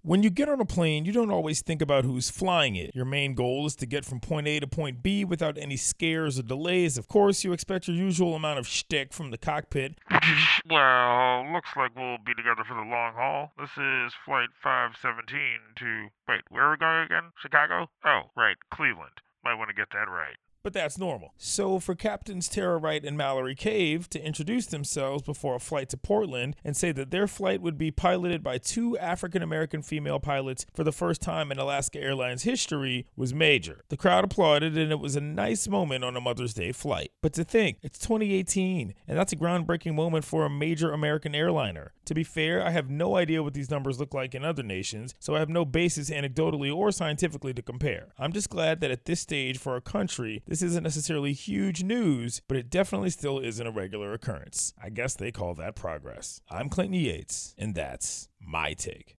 When you get on a plane, you don't always think about who's flying it. Your main goal is to get from point A to point B without any scares or delays. Of course, you expect your usual amount of shtick from the cockpit. Well, looks like we'll be together for the long haul. This is Flight 517 to... Wait, where are we going again? Chicago? Oh, right, Cleveland. Might want to get that right. But that's normal. So for Captains Tara Wright and Mallory Cave to introduce themselves before a flight to Portland and say that their flight would be piloted by 2 African-American female pilots for the first time in Alaska Airlines history was major. The crowd applauded, and it was a nice moment on a Mother's Day flight. But to think, it's 2018, and that's a groundbreaking moment for a major American airliner. To be fair, I have no idea what these numbers look like in other nations, so I have no basis anecdotally or scientifically to compare. I'm just glad that at this stage for our country, this isn't necessarily huge news, but it definitely still isn't a regular occurrence. I guess they call that progress. I'm Clinton Yates, and that's my take.